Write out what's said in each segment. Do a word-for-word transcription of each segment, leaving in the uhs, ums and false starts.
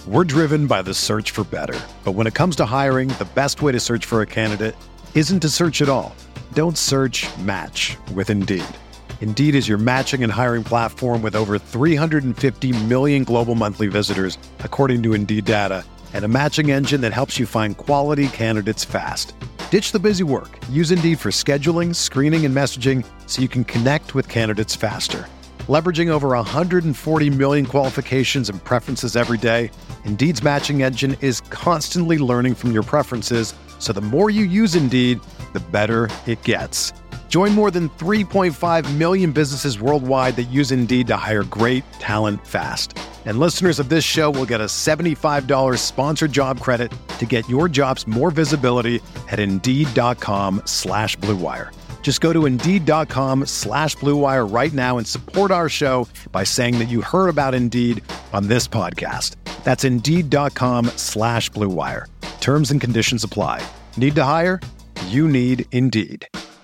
We're driven by the search for better. But when it comes to hiring, the best way to search for a candidate isn't to search at all. Don't search, match with Indeed. Indeed is your matching and hiring platform with over three hundred fifty million global monthly visitors, according to Indeed data, and a matching engine that helps you find quality candidates fast. Ditch the busy work. Use Indeed for scheduling, screening, and messaging so you can connect with candidates faster. Leveraging over one hundred forty million qualifications and preferences every day, Indeed's matching engine is constantly learning from your preferences, so the more you use Indeed, the better it gets. Join more than three point five million businesses worldwide that use Indeed to hire great talent fast. And listeners of this show will get a seventy-five dollars sponsored job credit to get your jobs more visibility at Indeed.com slash Blue Wire. Just go to Indeed.com slash Blue Wire right now and support our show by saying that you heard about Indeed on this podcast. That's Indeed.com slash Blue Wire. Terms and conditions apply. Need to hire? You need Indeed.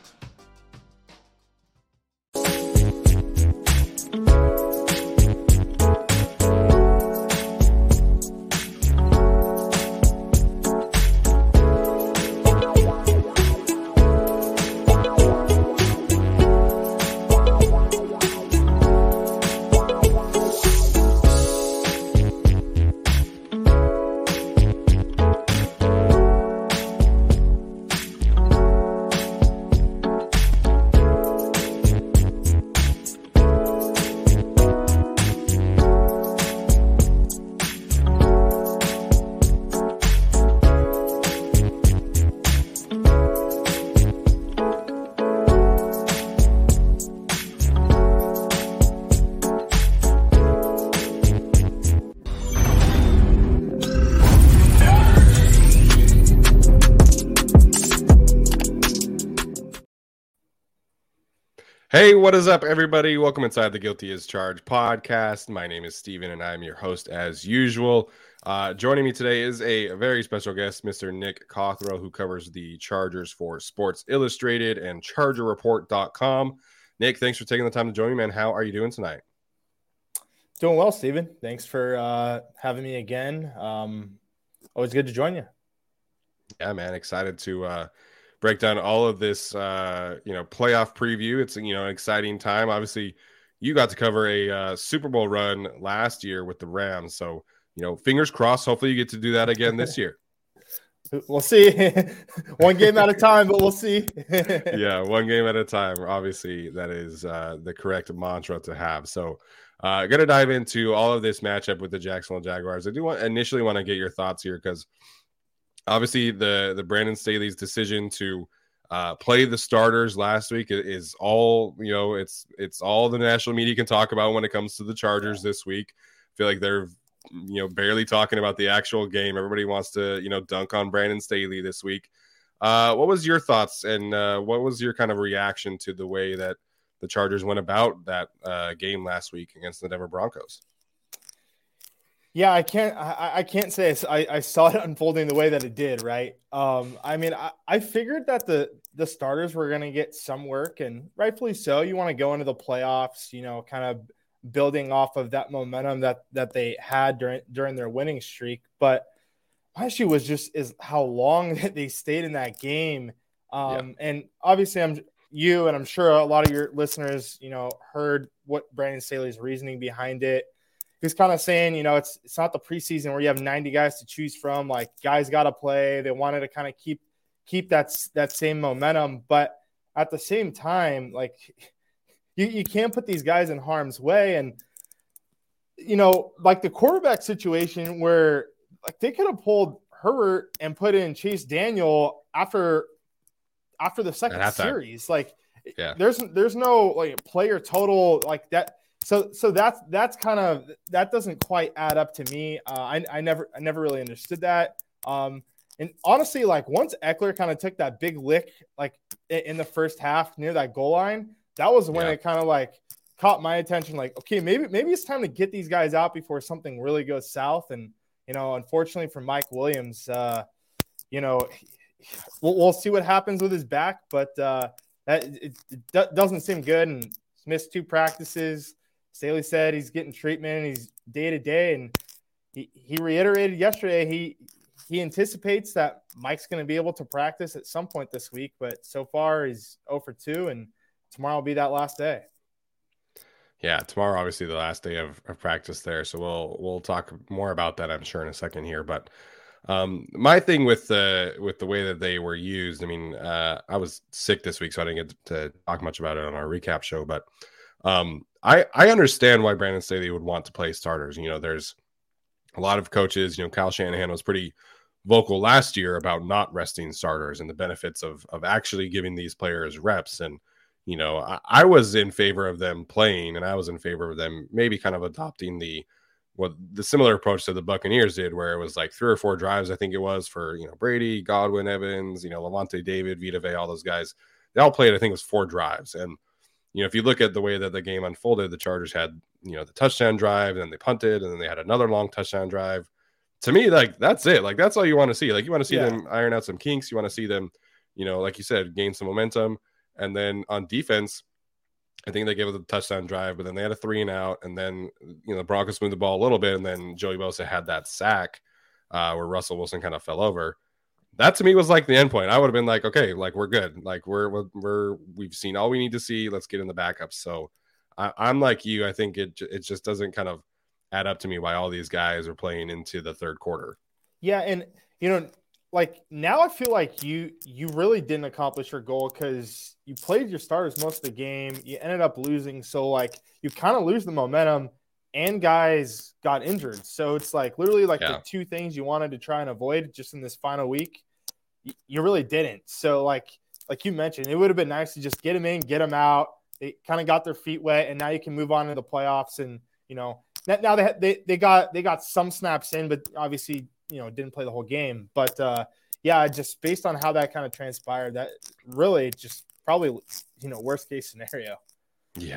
Hey, what is up, everybody? Welcome inside the Guilty as Charged podcast. My name is Steven, and I'm your host as usual. Uh, joining me today is a very special guest, Mister Nick Cothrell, who covers the Chargers for Sports Illustrated and Charger Report dot com. Nick, thanks for taking the time to join me, man. How are you doing tonight? Doing well, Steven. Thanks for uh, having me again. Um, always good to join you. Yeah, man. Excited to uh, break down all of this, uh, you know, playoff preview. It's, you know, an exciting time. Obviously, you got to cover a uh, Super Bowl run last year with the Rams. So, you know, fingers crossed. Hopefully you get to do that again this year. We'll see. One game at a time, but we'll see. Yeah, one game at a time. Obviously, that is uh, the correct mantra to have. So, uh, going to dive into all of this matchup with the Jacksonville Jaguars. I do want initially want to get your thoughts here because obviously the the Brandon Staley's decision to uh, play the starters last week is all, you know, it's it's all the national media can talk about when it comes to the Chargers this week. I feel like they're, you know, barely talking about the actual game. Everybody wants to, you know, dunk on Brandon Staley this week. Uh, what was your thoughts and uh, what was your kind of reaction to the way that the Chargers went about that uh, game last week against the Denver Broncos? Yeah, I can't. I, I can't say I, I saw it unfolding the way that it did. Right. Um, I mean, I, I figured that the the starters were going to get some work, and rightfully so. You want to go into the playoffs, you know, kind of building off of that momentum that that they had during during their winning streak. But my issue was just is how long they stayed in that game. Um, yeah. And obviously, I'm you, and I'm sure a lot of your listeners, you know, heard what Brandon Staley's reasoning behind it. He's kind of saying, you know, it's it's not the preseason where you have ninety guys to choose from. Like, guys got to play. They wanted to kind of keep keep that that same momentum, but at the same time, like, you you can't put these guys in harm's way. And you know, like the quarterback situation where like they could have pulled Herbert and put in Chase Daniel after after the second series. Like, yeah. there's there's no like player total like that. So, so that's that's kind of that doesn't quite add up to me. Uh, I I never I never really understood that. Um, and honestly, like once Eckler kind of took that big lick, like in the first half near that goal line, that was when yeah. it kind of like caught my attention. Like, okay, maybe maybe it's time to get these guys out before something really goes south. And you know, unfortunately for Mike Williams, uh, you know, we'll, we'll see what happens with his back, but uh, that it, it doesn't seem good. And missed two practices. Staley said he's getting treatment and he's day to day. And, he, he reiterated yesterday he he anticipates that Mike's going to be able to practice at some point this week, but so far he's zero for two, and tomorrow will be that last day. Yeah, tomorrow obviously the last day of, of practice there, so we'll we'll talk more about that, I'm sure, in a second here. But um, my thing with the with the way that they were used, I mean, uh, I was sick this week, so I didn't get to talk much about it on our recap show. But um, I I understand why Brandon Staley would want to play starters. You know, there's a lot of coaches. You know, Kyle Shanahan was pretty vocal last year about not resting starters and the benefits of of actually giving these players reps. And you know, I, I was in favor of them playing, and I was in favor of them maybe kind of adopting the what the similar approach to the Buccaneers did, where it was like three or four drives, I think it was, for, you know, Brady, Godwin, Evans, you know, Levante David, Vita Vea, all those guys. They all played, I think it was four drives. And, you know, if you look at the way that the game unfolded, the Chargers had, you know, the touchdown drive, and then they punted, and then they had another long touchdown drive. To me, like, that's it. Like, that's all you want to see. Like, you want to see yeah. them iron out some kinks. You want to see them, you know, like you said, gain some momentum. And then on defense, I think they gave it a touchdown drive, but then they had a three and out, and then, you know, the Broncos moved the ball a little bit, and then Joey Bosa had that sack uh, where Russell Wilson kind of fell over. That to me was like the end point. I would have been like, okay, like we're good, like we're we're, we're we've seen all we need to see. Let's get in the backups. So I, I'm like you. I think it it just doesn't kind of add up to me why all these guys are playing into the third quarter. Yeah, and you know, like now I feel like you you really didn't accomplish your goal because you played your starters most of the game. You ended up losing. So like you kind of lose the momentum, and guys got injured. So it's like literally like yeah. the two things you wanted to try and avoid just in this final week, you, you really didn't. So like, like you mentioned, it would have been nice to just get them in, get them out. They kind of got their feet wet, and now you can move on to the playoffs. And, you know, now they, they, they got, they got some snaps in, but obviously, you know, didn't play the whole game. But uh, yeah, just based on how that kind of transpired, that really just probably, you know, worst case scenario. Yeah.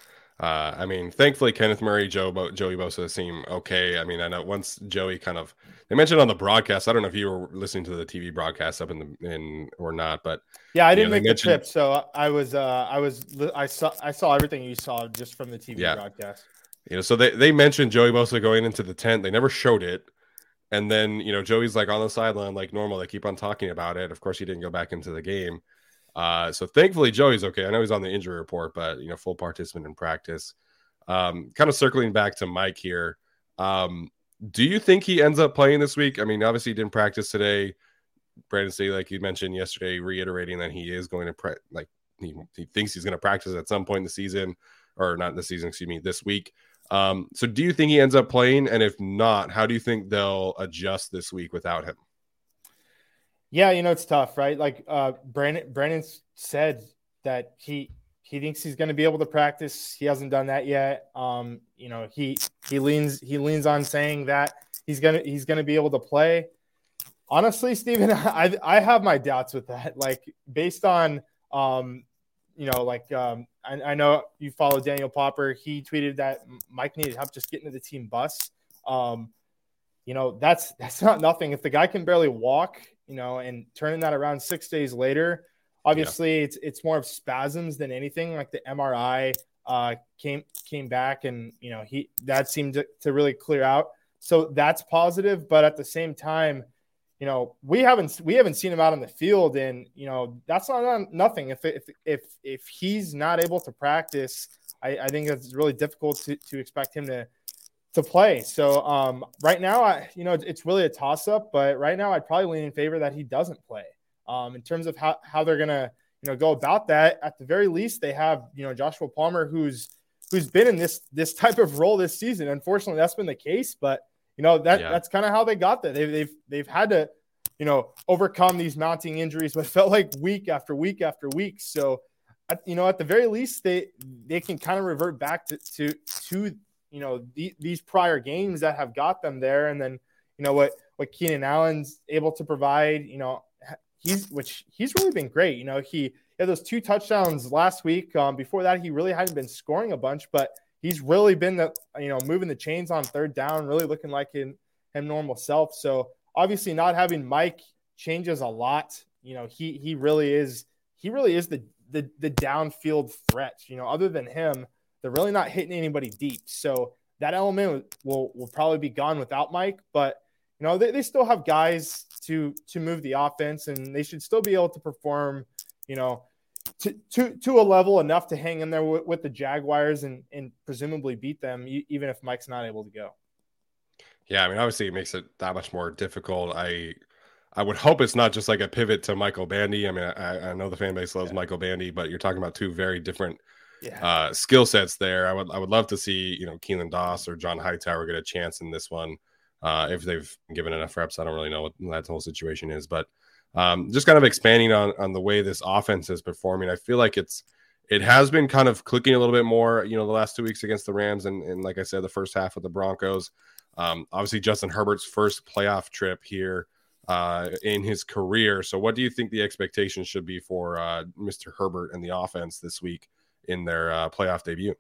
Uh, I mean, thankfully, Kenneth Murray, Joe, Bo- Joey Bosa seem okay. I mean, I know once Joey kind of, they mentioned on the broadcast, I don't know if you were listening to the T V broadcast up in the, in or not, but yeah, I didn't know, make the trip. So I was, uh, I was, I saw, I saw everything you saw just from the T V yeah. broadcast. You know, so they, they mentioned Joey Bosa going into the tent. They never showed it. And then, you know, Joey's like on the sideline, like normal. They keep on talking about it. Of course, he didn't go back into the game. Uh, so thankfully, Joey's okay. I know he's on the injury report, but, you know, full participant in practice. Um, kind of circling back to Mike here. Um, do you think he ends up playing this week? I mean, obviously he didn't practice today. Brandon Staley, like you mentioned yesterday, reiterating that he is going to pre- like he, he thinks he's going to practice at some point in the season, or not in the season, excuse me, this week. Um, so do you think he ends up playing? And if not, how do you think they'll adjust this week without him? Yeah, you know, it's tough, right? Like uh, Brandon, Brandon said that he he thinks he's going to be able to practice. He hasn't done that yet. Um, you know, he he leans he leans on saying that he's gonna he's gonna be able to play. Honestly, Steven, I I have my doubts with that. Like based on um, you know, like um, I, I know you follow Daniel Popper. He tweeted that Mike needed help just getting to the team bus. Um, you know, that's that's not nothing. If the guy can barely walk, you know, and turning that around six days later, obviously yeah. it's it's more of spasms than anything. Like the M R I uh, came came back, and you know he that seemed to, to really clear out. So that's positive. But at the same time, you know, we haven't we haven't seen him out on the field, and you know that's not nothing. If if if if he's not able to practice, I, I think it's really difficult to to expect him to. to play. So um, right now, I, you know, it's really a toss up, but right now I'd probably lean in favor that he doesn't play. Um, in terms of how, how they're going to, you know, go about that, at the very least, they have, you know, Joshua Palmer, who's, who's been in this, this type of role this season. Unfortunately, that's been the case, but you know, that yeah. that's kind of how they got there. They've, they've, they've had to, you know, overcome these mounting injuries, but it felt like week after week after week. So, at, you know, at the very least, they, they can kind of revert back to, to, to, you know, the, these prior games that have got them there. And then, you know, what, what Keenan Allen's able to provide, you know, he's, which he's really been great. You know, he had those two touchdowns last week. Um, before that, he really hadn't been scoring a bunch, but he's really been the, you know, moving the chains on third down, really looking like him, him normal self. So obviously not having Mike changes a lot. You know, he, he really is, he really is the, the, the downfield threat, you know, other than him, they're really not hitting anybody deep. So that element will will probably be gone without Mike. But you know, they, they still have guys to to move the offense, and they should still be able to perform, you know, to to, to a level enough to hang in there with, with the Jaguars and and presumably beat them, even if Mike's not able to go. Yeah, I mean, obviously it makes it that much more difficult. I I would hope it's not just like a pivot to Michael Bandy. I mean, I, I know the fan base loves yeah. Michael Bandy, but you're talking about two very different yeah. uh, skill sets there. I would I would love to see, you know, Keelan Doss or John Hightower get a chance in this one. Uh, if they've given enough reps, I don't really know what that whole situation is, but um, just kind of expanding on, on the way this offense is performing. I feel like it's, it has been kind of clicking a little bit more, you know, the last two weeks against the Rams. And, and like I said, the first half of the Broncos, um, obviously Justin Herbert's first playoff trip here uh, in his career. So what do you think the expectations should be for uh, Mister Herbert and the offense this week in their uh, playoff debut?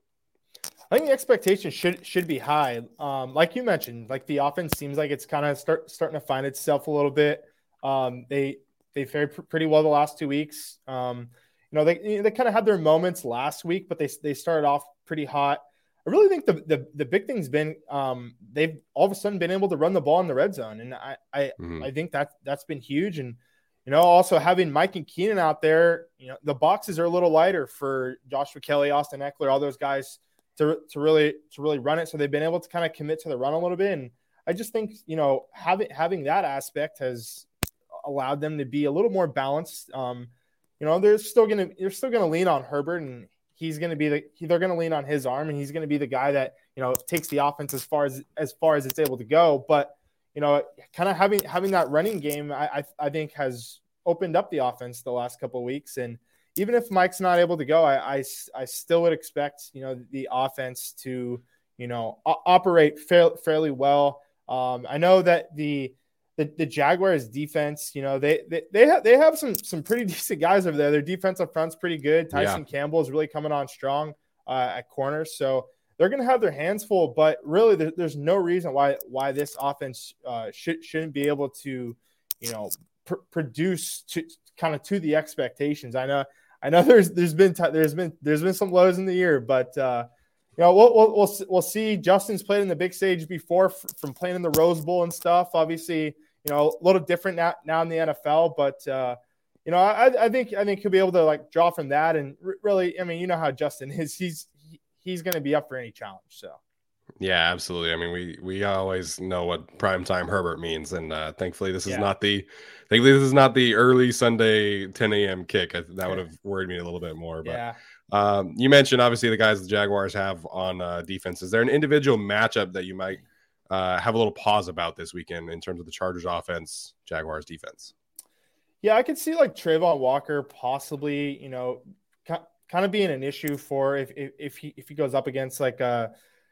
I think the expectation should should be high. Um, like you mentioned, like the offense seems like it's kind of start starting to find itself a little bit. Um, they they fared pr- pretty well the last two weeks. Um, you know, they they kind of had their moments last week, but they they started off pretty hot. I really think the the, the big thing's been um, they've all of a sudden been able to run the ball in the red zone, and I I, mm-hmm. I think that that's been huge. And you know, also having Mike and Keenan out there, you know, the boxes are a little lighter for Joshua Kelly, Austin Eckler, all those guys. To, to really to really run it, so they've been able to kind of commit to the run a little bit, and I just think you know having having that aspect has allowed them to be a little more balanced. Um, you know, they're still gonna they're still gonna lean on Herbert, and he's gonna be the they're gonna lean on his arm, and he's gonna be the guy that you know takes the offense as far as as far as it's able to go. But you know, kind of having having that running game, I I, I think has opened up the offense the last couple of weeks. And even if Mike's not able to go, I, I, I still would expect, you know, the offense to, you know, o- operate fair, fairly well. Um, I know that the, the, the Jaguars defense, you know, they, they, they have, they have some, some pretty decent guys over there. Their defensive front's pretty good. Tyson yeah. Campbell is really coming on strong uh, at corner. So they're going to have their hands full, but really there, there's no reason why, why this offense uh, should, shouldn't be able to, you know, pr- produce to kind of to the expectations. I know, I know there's there's been t- there's been there's been some lows in the year, but uh, you know we'll, we'll we'll we'll see. Justin's played in the big stage before f- from playing in the Rose Bowl and stuff. Obviously, you know a little different now, now in the N F L, but uh, you know I, I think I think he'll be able to like draw from that. And r- really, I mean, you know how Justin is. He's he, he's going to be up for any challenge. So. Yeah, absolutely. I mean, we we always know what primetime Herbert means, and uh, thankfully, this is yeah. not the thankfully this is not the early Sunday ten a.m. kick. I, that would have worried me a little bit more. But yeah. um, you mentioned obviously the guys the Jaguars have on uh, defense. Is there an individual matchup that you might uh, have a little pause about this weekend in terms of the Chargers offense, Jaguars defense? Yeah, I could see like Trayvon Walker possibly, you know, kind of being an issue for if if, if he if he goes up against like a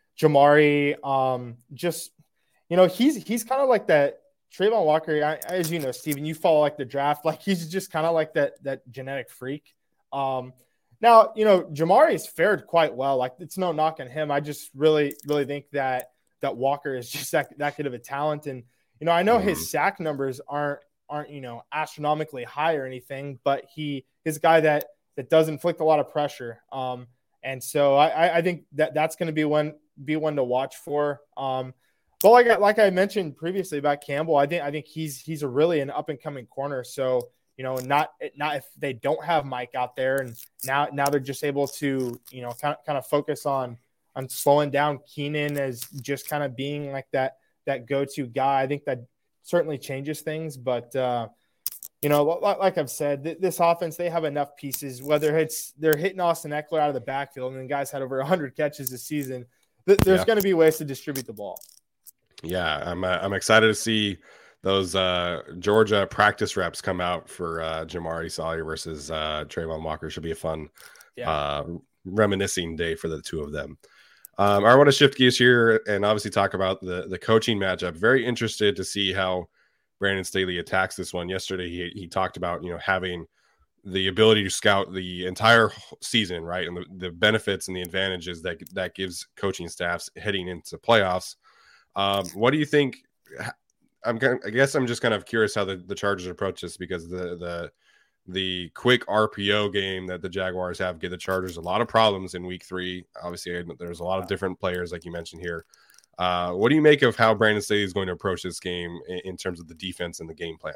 Jamari, um, just you know, he's he's kind of like that. Trayvon Walker, I, as you know, Steven, you follow like the draft, like he's just kind of like that that genetic freak. Um, now, you know, Jamari's fared quite well. Like it's no knock on him. I just really, really think that that Walker is just that, that good of a talent. And you know, I know mm. his sack numbers aren't aren't you know astronomically high or anything, but he is a guy that that does inflict a lot of pressure. Um, and so I, I think that that's going to be one. be one to watch for. Um, but like I, like I mentioned previously about Campbell, I think I think he's he's a really an up and coming corner. So you know, not not if they don't have Mike out there, and now now they're just able to you know kind of kind of focus on on slowing down Keenan as just kind of being like that that go to guy. I think that certainly changes things, but. Uh, You know, like I've said, this offense, they have enough pieces, whether it's they're hitting Austin Eckler out of the backfield and the guys had over one hundred catches this season. There's yeah. going to be ways to distribute the ball. Yeah, I'm uh, I'm excited to see those uh, Georgia practice reps come out for uh, Jamari Sawyer versus uh, Trayvon Walker. Should be a fun yeah. uh, reminiscing day for the two of them. Um, I want to shift gears here and obviously talk about the, the coaching matchup. Very interested to see how Brandon Staley attacks this one. Yesterday, he he talked about, you know, having the ability to scout the entire season, right? And the, the benefits and the advantages that that gives coaching staffs heading into playoffs. Um, what do you think? I'm I guess I'm just kind of curious how the, the Chargers approach this, because the the the quick R P O game that the Jaguars have give the Chargers a lot of problems in week three. Obviously, there's a lot of different players, like you mentioned here. Uh, what do you make of how Brandon Staley is going to approach this game in, in terms of the defense and the game plan?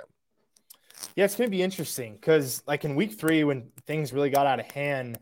Yeah, it's going to be interesting because, like, in week three, when things really got out of hand,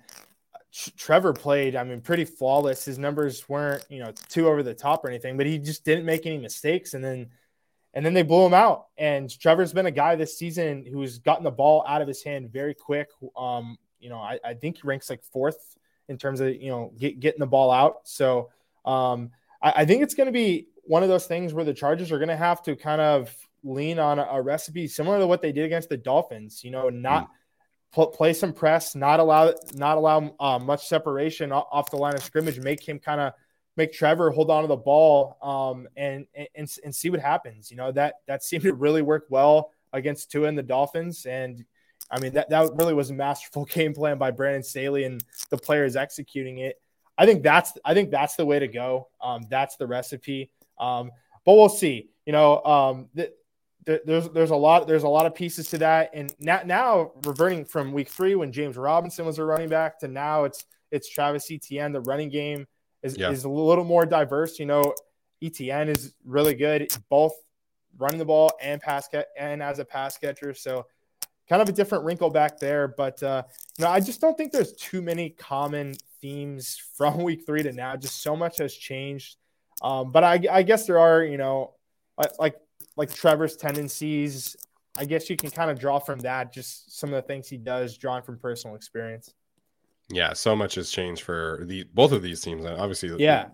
Trevor played, I mean, pretty flawless. His numbers weren't, you know, too over the top or anything, but he just didn't make any mistakes. And then, and then they blew him out. And Trevor's been a guy this season who's gotten the ball out of his hand very quick. Um, you know, I, I think he ranks like fourth in terms of, you know, get, getting the ball out. So um, I, I think it's going to be one of those things where the Chargers are going to have to kind of lean on a, a recipe similar to what they did against the Dolphins, you know, not, mm. play some press, not allow not allow uh, much separation off the line of scrimmage, make him kind of make Trevor hold on to the ball um, and, and and see what happens. You know, that that seemed to really work well against Tua and the Dolphins. And I mean, that, that really was a masterful game plan by Brandon Staley and the players executing it. I think that's I think that's the way to go. Um, that's the recipe. Um, but we'll see. You know, um, the, There's there's a lot there's a lot of pieces to that, and now now reverting from week three when James Robinson was a running back to now it's it's Travis Etienne. The running game is, yeah. is a little more diverse. You know, Etienne is really good both running the ball and pass catch and as a pass catcher. So kind of a different wrinkle back there, but uh, you know, I just don't think there's too many common themes from week three to now. Just so much has changed, um, but I, I guess there are you know like. like Trevor's tendencies, I guess you can kind of draw from that, just some of the things he does drawn from personal experience. Yeah, so much has changed for the both of these teams. Obviously, yeah,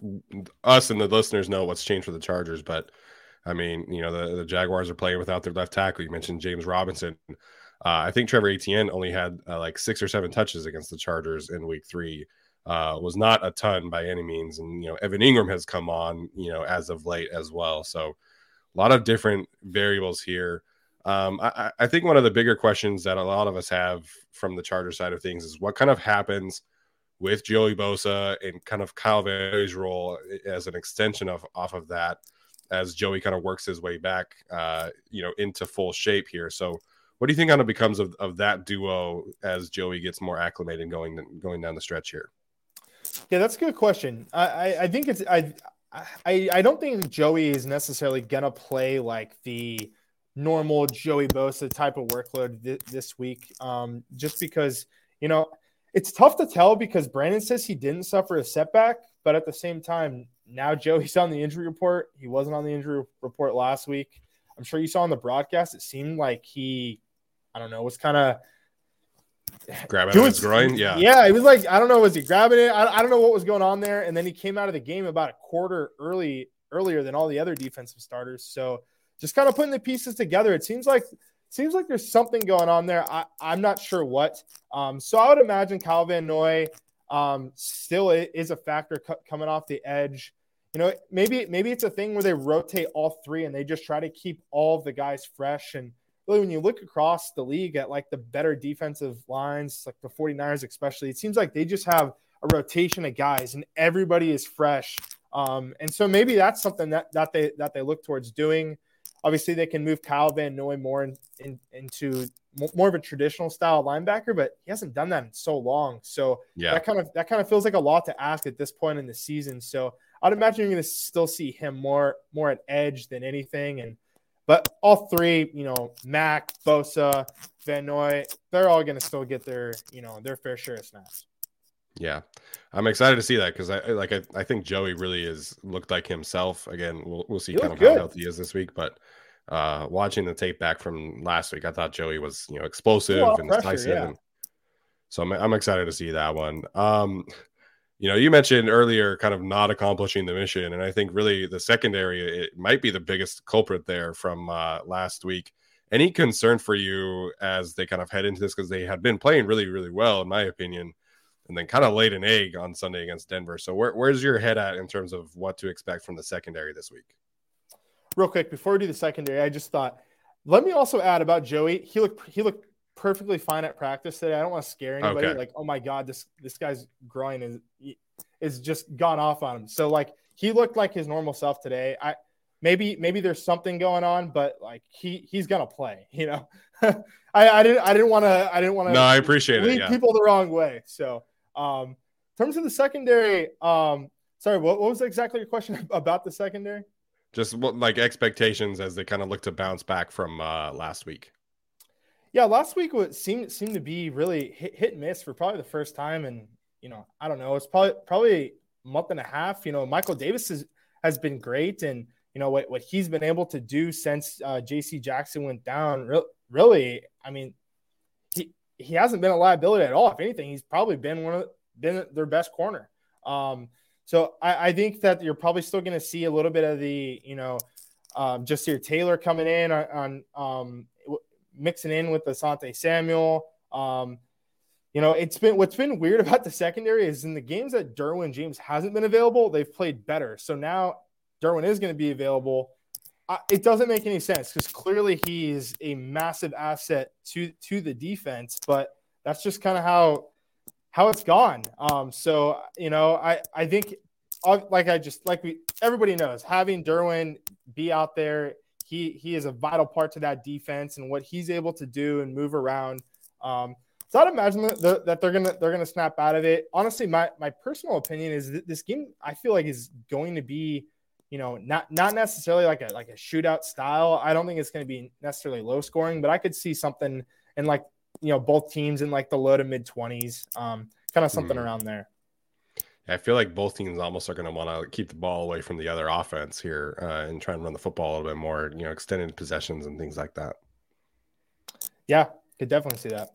us and the listeners know what's changed for the Chargers, but I mean, you know, the, the Jaguars are playing without their left tackle. You mentioned James Robinson. Uh, I think Trevor Etienne only had uh, like six or seven touches against the Chargers in week three. Uh, was not a ton by any means. And, you know, Evan Ingram has come on, you know, as of late as well. So, a lot of different variables here. Um, I, I think one of the bigger questions that a lot of us have from the Charger side of things is what kind of happens with Joey Bosa and kind of Kyle Van Noy's role as an extension of off of that as Joey kind of works his way back, uh, you know, into full shape here. So what do you think kind of becomes of, of that duo as Joey gets more acclimated going, going down the stretch here? Yeah, that's a good question. I, I, I think it's, I, I, I don't think Joey is necessarily going to play like the normal Joey Bosa type of workload th- this week, um, just because, you know, it's tough to tell because Brandon says he didn't suffer a setback, but at the same time, now Joey's on the injury report. He wasn't on the injury report last week. I'm sure you saw on the broadcast, it seemed like he, I don't know, was kind of grabbing doing, his groin. Yeah. Yeah. It was like, I don't know. Was he grabbing it? I, I don't know what was going on there. And then he came out of the game about a quarter early, earlier than all the other defensive starters. So just kind of putting the pieces together. It seems like, seems like there's something going on there. I, I'm not sure what. Um, so I would imagine Kyle Van Noy um, still is a factor c- coming off the edge. You know, maybe, maybe it's a thing where they rotate all three and they just try to keep all of the guys fresh. And really, when you look across the league at like the better defensive lines, like the 49ers especially, it seems like they just have a rotation of guys and everybody is fresh. Um, and so maybe that's something that, that they that they look towards doing. Obviously, they can move Kyle Van Noy more in, in, into more of a traditional style linebacker, but he hasn't done that in so long. So yeah. that kind of that kind of feels like a lot to ask at this point in the season. So I'd imagine you're going to still see him more more at edge than anything. And but all three, you know, Mack, Bosa, Van Noy, they're all going to still get their, you know, their fair share of snaps. Yeah, I'm excited to see that because I like I, I think Joey really is looked like himself. Again, we'll we'll see he kind of good. how healthy he is this week. But uh, watching the tape back from last week, I thought Joey was you know explosive and pressure, decisive. Yeah. And so I'm I'm excited to see that one. Um, you know, you mentioned earlier kind of not accomplishing the mission, and I think really the secondary it might be the biggest culprit there from uh, last week. Any concern for you as they kind of head into this because they had been playing really really well in my opinion. And then kind of laid an egg on Sunday against Denver. So where, where's your head at in terms of what to expect from the secondary this week? Real quick, before we do the secondary, I just thought, let me also add about Joey. He looked he looked perfectly fine at practice today. I don't want to scare anybody. Okay. Like, oh my God, this this guy's groin is is just gone off on him. So like he looked like his normal self today. I maybe maybe there's something going on, but like he he's gonna play. You know, I, I didn't I didn't want to I didn't want to. No, I appreciate lead it. Yeah. people the wrong way. So, um, in terms of the secondary, um, sorry, what, what was exactly your question about the secondary? Just what, like expectations as they kind of look to bounce back from uh, last week. Yeah, last week what seemed seemed to be really hit, hit and miss for probably the first time, and you know, I don't know, it's probably probably a month and a half. You know, Michael Davis is, has been great, and you know what what he's been able to do since uh, J C Jackson went down. Re- really, I mean, he he hasn't been a liability at all. If anything, he's probably been one of been their best corner. Um, so I, I think that you're probably still going to see a little bit of the you know, um, Jasir Taylor coming in on, on um. mixing in with Asante Samuel. Um, you know, it's been what's been weird about the secondary is in the games that Derwin James hasn't been available, they've played better. So now Derwin is going to be available. Uh, it doesn't make any sense because clearly he is a massive asset to to the defense, but that's just kind of how how it's gone. Um, so you know, I I think like I just like we everybody knows having Derwin be out there. He he is a vital part to that defense and what he's able to do and move around. Um, so I'd imagine that, that they're gonna they're gonna snap out of it. Honestly, my my personal opinion is that this game I feel like is going to be, you know, not not necessarily like a like a shootout style. I don't think it's going to be necessarily low scoring, but I could see something in like you know both teams in like the low to mid twenties, um, kind of something mm. around there. I feel like both teams almost are going to want to keep the ball away from the other offense here uh, and try and run the football a little bit more, you know, extended possessions and things like that. Yeah, could definitely see that.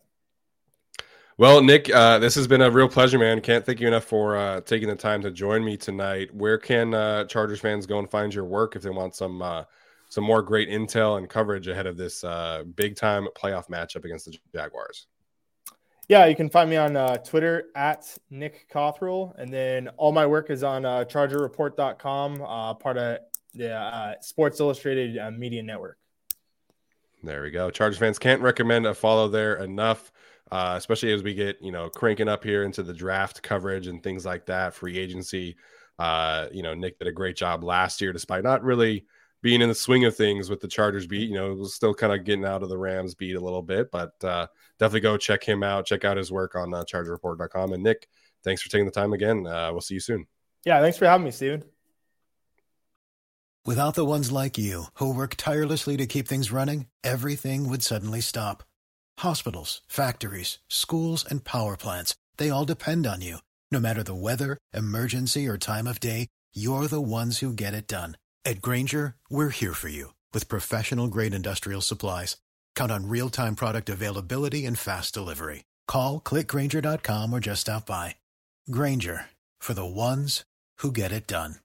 Well, Nick, uh, this has been a real pleasure, man. Can't thank you enough for uh, taking the time to join me tonight. Where can uh, Chargers fans go and find your work if they want some uh, some more great intel and coverage ahead of this uh, big-time playoff matchup against the Jaguars? Yeah, you can find me on uh, Twitter at Nick Cothrell, and then all my work is on uh, charger report dot com, uh, part of the uh, Sports Illustrated uh, Media Network. There we go. Chargers fans can't recommend a follow there enough, uh, especially as we get, you know, cranking up here into the draft coverage and things like that, free agency. Uh, you know, Nick did a great job last year, despite not really being in the swing of things with the Chargers beat. You know, it was still kind of getting out of the Rams beat a little bit, but uh, definitely go check him out. Check out his work on uh, charger report dot com. And Nick, thanks for taking the time again. Uh, we'll see you soon. Yeah, thanks for having me, Steven. Without the ones like you who work tirelessly to keep things running, everything would suddenly stop. Hospitals, factories, schools, and power plants, they all depend on you. No matter the weather, emergency, or time of day, you're the ones who get it done. At Grainger, we're here for you with professional-grade industrial supplies. Count on real-time product availability and fast delivery. Call, click grainger dot com, or just stop by. Grainger, for the ones who get it done.